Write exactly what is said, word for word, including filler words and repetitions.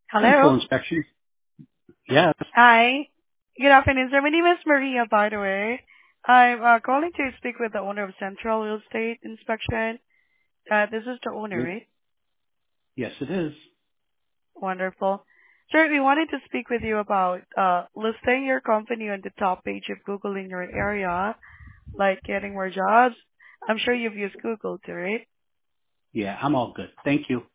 Central Hello. inspection. Yes. Hi. Good afternoon, sir. My name is Maria, by the way. I'm uh, calling to speak with the owner of Central Real Estate Inspection. Uh, this is the owner, Yes, right? yes, it is. Wonderful. Sir, we wanted to speak with you about uh, listing your company on the top page of Google in your area, like getting more jobs. I'm sure you've used Google too, right? Yeah, I'm all good. Thank you.